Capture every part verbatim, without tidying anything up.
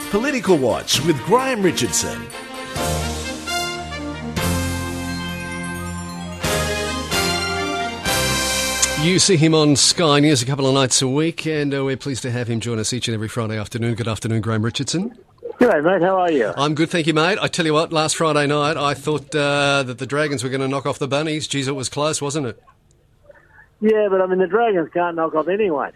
Political Watch with Graham Richardson. You see him on Sky News a couple of nights a week, and uh, we're pleased to have him join us each and every Friday afternoon. Good afternoon, Graham Richardson. G'day, mate. How are you? I'm good, thank you, mate. I tell you what, last Friday night, I thought uh, that the Dragons were going to knock off the Bunnies. Geez, it was close, wasn't it? Yeah, but I mean, the Dragons can't knock off anyone.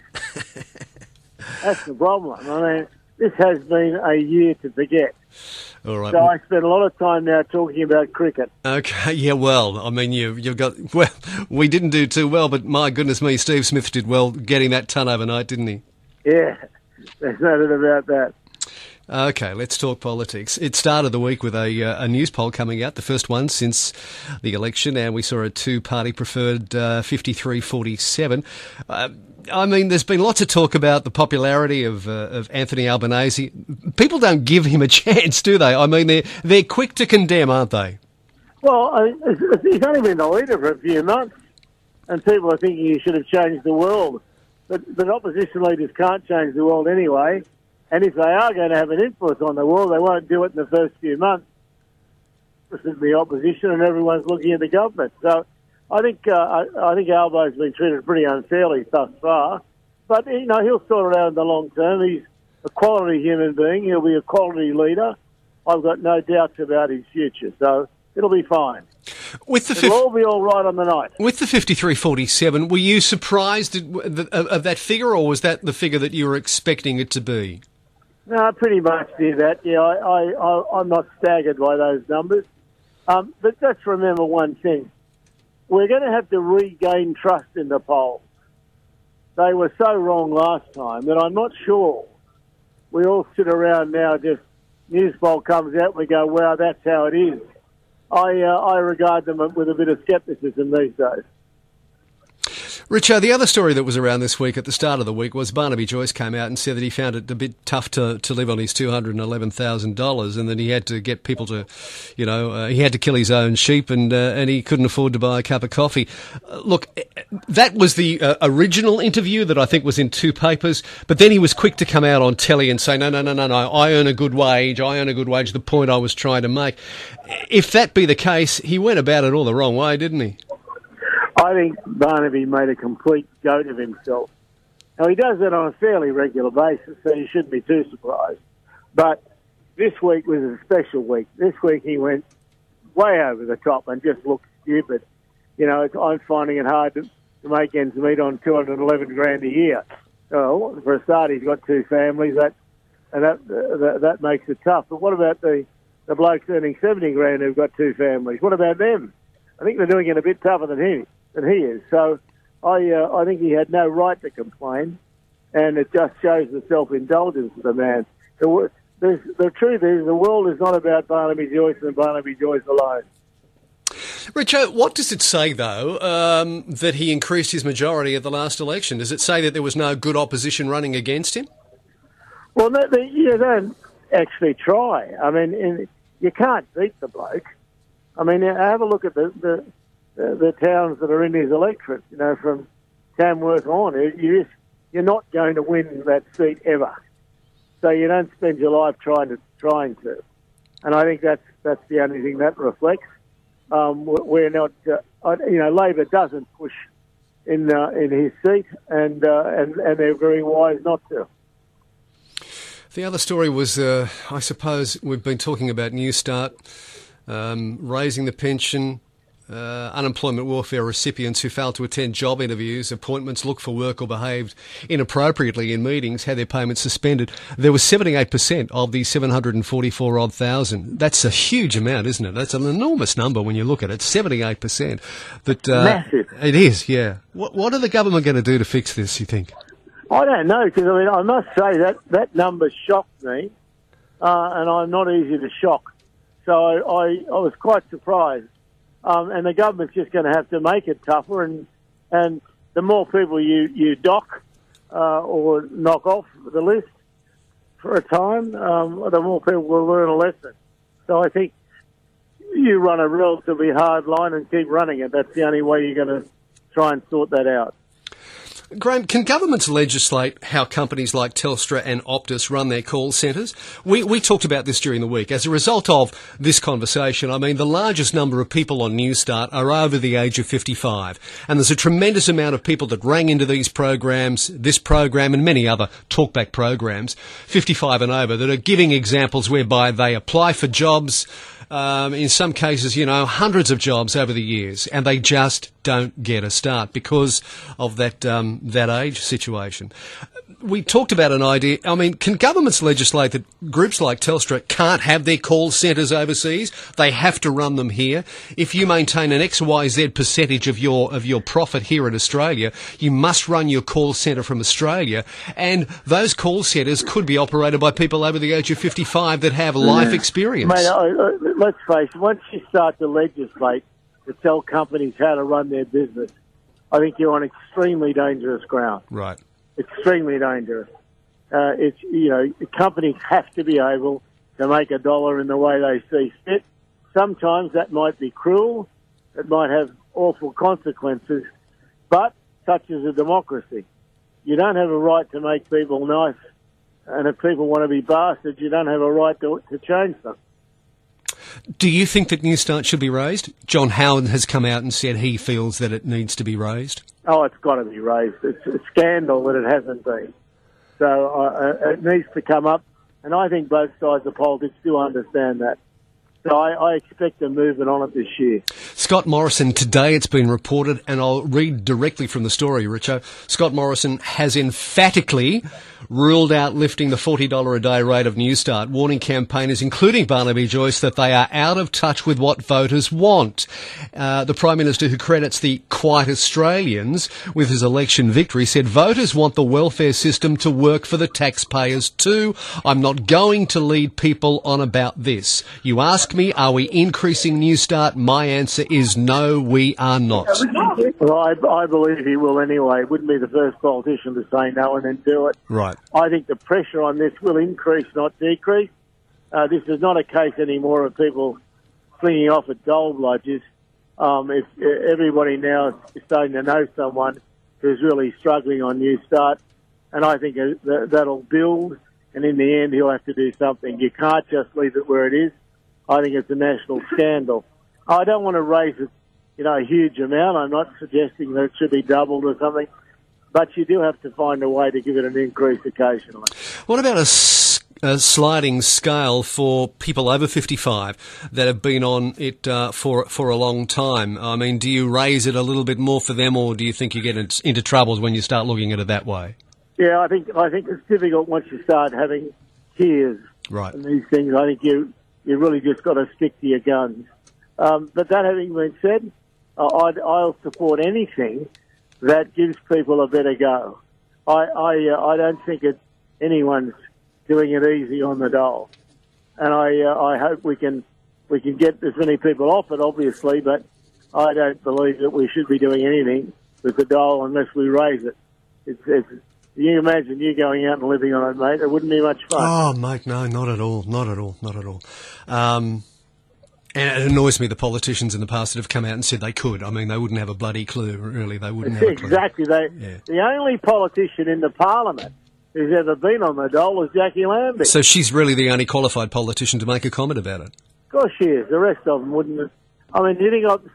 That's the problem. I mean, this has been a year to forget. All right. So I spend a lot of time now talking about cricket. Okay, yeah, well, I mean, you, you've got... Well, we didn't do too well, but my goodness me, Steve Smith did well getting that ton overnight, didn't he? Yeah, there's no doubt about that. Okay, let's talk politics. It started the week with a, uh, a news poll coming out, the first one since the election, and we saw a two-party preferred uh, fifty-three forty-seven. Uh, I mean, there's been lots of talk about the popularity of, uh, of Anthony Albanese. People don't give him a chance, do they? I mean, they're, they're quick to condemn, aren't they? Well, I, he's only been the leader for a few months, and people are thinking he should have changed the world. But, but opposition leaders can't change the world anyway. And if they are going to have an influence on the world, they won't do it in the first few months. This is the opposition, and everyone's looking at the government. So I think uh, I, I think Albo's been treated pretty unfairly thus far. But, you know, he'll sort it out in the long term. He's a quality human being. He'll be a quality leader. I've got no doubts about his future. So it'll be fine. With the It'll all be all right on the night. With the fifty-three forty-seven, were you surprised at, of, of that figure, or was that the figure that you were expecting it to be? No, I pretty much did that. Yeah, I, I, I, I'm not staggered by those numbers. Um, but let's remember one thing. We're going to have to regain trust in the polls. They were so wrong last time that I'm not sure we all sit around now, just news poll comes out, we go, wow, that's how it is. I, uh, I regard them with a bit of scepticism these days. Richo, the other story that was around this week at the start of the week was Barnaby Joyce came out and said that he found it a bit tough to, to live on his two hundred eleven thousand dollars and that he had to get people to, you know, uh, he had to kill his own sheep and uh, and he couldn't afford to buy a cup of coffee. Uh, look, that was the uh, original interview that I think was in two papers, but then he was quick to come out on telly and say, no, no, no, no, no, I earn a good wage, I earn a good wage, the point I was trying to make. If that be the case, he went about it all the wrong way, didn't he? I think Barnaby made a complete goat of himself. Now, he does that on a fairly regular basis, so you shouldn't be too surprised. But this week was a special week. This week he went way over the top and just looked stupid. You know, it's, I'm finding it hard to, to make ends meet on two hundred eleven grand a year. So, for a start, he's got two families, that, and that, uh, that that makes it tough. But what about the, the blokes earning seventy grand who've got two families? What about them? I think they're doing it a bit tougher than him. than he is. So I uh, I think he had no right to complain, and it just shows the self-indulgence of the man. The, the, the truth is, the world is not about Barnaby Joyce and Barnaby Joyce alone. Richo, what does it say, though, um, that he increased his majority at the last election? Does it say that there was no good opposition running against him? Well, they, they, you don't actually try. I mean, in, you can't beat the bloke. I mean, have a look at the... the The, the towns that are in his electorate, you know, from Tamworth on, you just, you're not going to win that seat ever. So you don't spend your life trying to trying to, and I think that's that's the only thing that reflects. Um, we're not, uh, you know, Labor doesn't push in uh, in his seat, and uh, and and they're very wise not to. The other story was, uh, I suppose, we've been talking about Newstart, um, raising the pension. Uh, unemployment welfare recipients who failed to attend job interviews, appointments, look for work or behaved inappropriately in meetings had their payments suspended. There was seventy-eight percent of the seven hundred forty-four odd thousand. That's a huge amount, isn't it? That's an enormous number when you look at it. seventy-eight percent. That, uh, Massive. It is, yeah. What, what are the government going to do to fix this, you think? I don't know, because I mean, I must say that that number shocked me, uh, and I'm not easy to shock. So I, I, I was quite surprised. Um, and the government's just going to have to make it tougher, and and the more people you, you dock uh, or knock off the list for a time, um, the more people will learn a lesson. So I think you run a relatively hard line and keep running it. That's the only way you're going to try and sort that out. Graham, can governments legislate how companies like Telstra and Optus run their call centres? We, we talked about this during the week. As a result of this conversation, I mean, the largest number of people on Newstart are over the age of fifty-five. And there's a tremendous amount of people that rang into these programs, this program and many other talkback programs, fifty-five and over, that are giving examples whereby they apply for jobs, Um, in some cases, you know, hundreds of jobs over the years, and they just don't get a start because of that um, that age situation. We talked about an idea. I mean, can governments legislate that groups like Telstra can't have their call centres overseas? They have to run them here. If you maintain an X Y Z percentage of your of your profit here in Australia, you must run your call centre from Australia, and those call centres could be operated by people over the age of fifty-five that have life experience. Mate, uh, let's face it, once you start to legislate to tell companies how to run their business, I think you're on extremely dangerous ground. Right. Extremely dangerous. Uh, it's, you know, companies have to be able to make a dollar in the way they see fit. Sometimes that might be cruel. It might have awful consequences, but such is a democracy. You don't have a right to make people nice, and if people want to be bastards, you don't have a right to, to change them. Do you think that Newstart should be raised? John Howard has come out and said he feels that it needs to be raised. Oh, it's got to be raised. It's a scandal that it hasn't been. So uh, it needs to come up, and I think both sides of politics do understand that. So I, I expect a movement on it this year. Scott Morrison, today it's been reported, and I'll read directly from the story, Richo. Scott Morrison has emphatically ruled out lifting the forty dollars a day rate of Newstart, warning campaigners, including Barnaby Joyce, that they are out of touch with what voters want. Uh, the Prime Minister, who credits the Quiet Australians with his election victory, said voters want the welfare system to work for the taxpayers too. I'm not going to lead people on about this. You ask me, are we increasing Newstart? My answer is no, we are not. Well, I, I believe he will anyway. Wouldn't be the first politician to say no and then do it. Right. I think the pressure on this will increase, not decrease. Uh, this is not a case anymore of people flinging off at gold lodges. Um, if, uh, everybody now is starting to know someone who's really struggling on Newstart, and I think uh, th- that'll build, and in the end he'll have to do something. You can't just leave it where it is. I think it's a national scandal. I don't want to raise it, you know, a huge amount. I'm not suggesting that it should be doubled or something. But you do have to find a way to give it an increase occasionally. What about a, s- a sliding scale for people over fifty-five that have been on it uh, for for a long time? I mean, do you raise it a little bit more for them, or do you think you get into troubles when you start looking at it that way? Yeah, I think I think it's difficult once you start having tiers right. and these things. I think you you really just got to stick to your guns. Um, but that having been said, uh, I'd, I'll support anything that gives people a better go. I I, uh, I don't think it, anyone's doing it easy on the dole, and I uh, I hope we can we can get as many people off it, obviously. But I don't believe that we should be doing anything with the dole unless we raise it. It's, it's you can imagine you going out and living on it, mate. It wouldn't be much fun. Oh, mate, no, not at all, not at all, not at all. Um, And it annoys me the politicians in the past that have come out and said they could. I mean, they wouldn't have a bloody clue, really. They wouldn't have a clue. Exactly. They, yeah. The only politician in the parliament who's ever been on the dole is Jackie Lambie. So she's really the only qualified politician to make a comment about it? Of course she is. The rest of them wouldn't. I mean, you think of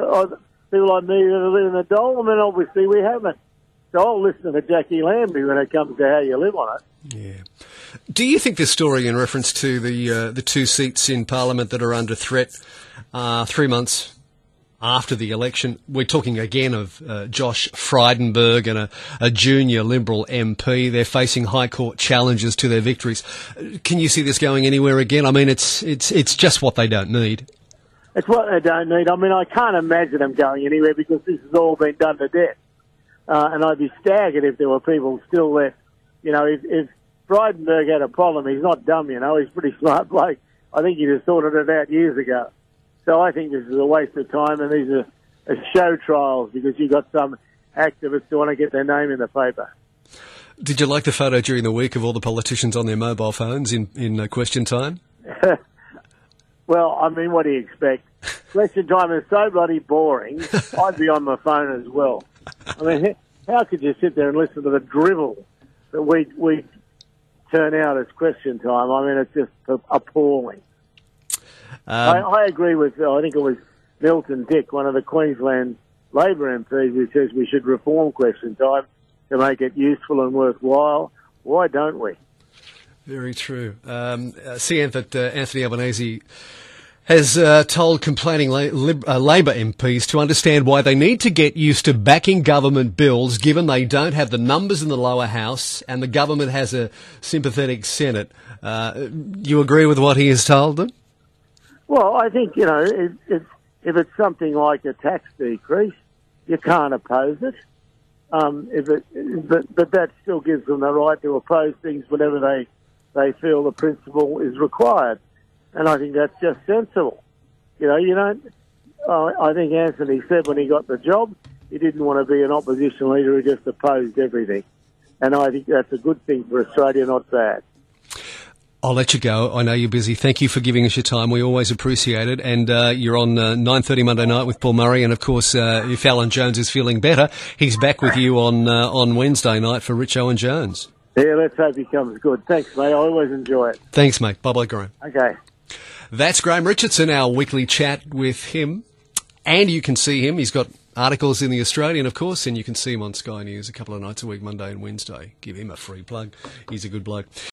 people like me that live in the dole? I mean, obviously we haven't. So I'll listen to Jackie Lambie when it comes to how you live on it. Yeah. Do you think this story in reference to the uh, the two seats in Parliament that are under threat uh, three months after the election, we're talking again of uh, Josh Frydenberg and a, a junior Liberal M P, they're facing High Court challenges to their victories. Can you see this going anywhere again? I mean, it's it's it's just what they don't need. It's what they don't need. I mean, I can't imagine them going anywhere because this has all been done to death. Uh, and I'd be staggered if there were people still left. You know, if, if Frydenberg had a problem, he's not dumb, you know, he's a pretty smart bloke. I think he'd have sorted it out years ago. So I think this is a waste of time, and these are, are show trials because you've got some activists who want to get their name in the paper. Did you like the photo during the week of all the politicians on their mobile phones in, in uh, question time? Well, I mean, what do you expect? Question time is so bloody boring, I'd be on my phone as well. I mean, how could you sit there and listen to the drivel that we we turn out as question time? I mean, it's just appalling. Um, I, I agree with, I think it was Milton Dick, one of the Queensland Labor M Ps, who says we should reform question time to make it useful and worthwhile. Why don't we? Very true. Um, I see that uh, Anthony Albanese has uh, told complaining la- lib- uh, Labor M Ps to understand why they need to get used to backing government bills, given they don't have the numbers in the lower house and the government has a sympathetic Senate. Uh, you agree with what he has told them? Well, I think, you know, it, it, if it's something like a tax decrease, you can't oppose it. Um, if it but, but that still gives them the right to oppose things whenever they, they feel the principle is required. And I think that's just sensible. You know, you don't, uh, I think Anthony said when he got the job, he didn't want to be an opposition leader who just opposed everything. And I think that's a good thing for Australia, not bad. I'll let you go. I know you're busy. Thank you for giving us your time. We always appreciate it. And uh, you're on uh, nine thirty Monday night with Paul Murray. And, of course, uh, if Alan Jones is feeling better, he's back with you on uh, on Wednesday night for Rich Owen Jones. Yeah, let's hope he comes good. Thanks, mate. I always enjoy it. Thanks, mate. Bye-bye, Graham. Okay. That's Graham Richardson, our weekly chat with him. And you can see him. He's got articles in The Australian, of course, and you can see him on Sky News a couple of nights a week, Monday and Wednesday. Give him a free plug. He's a good bloke.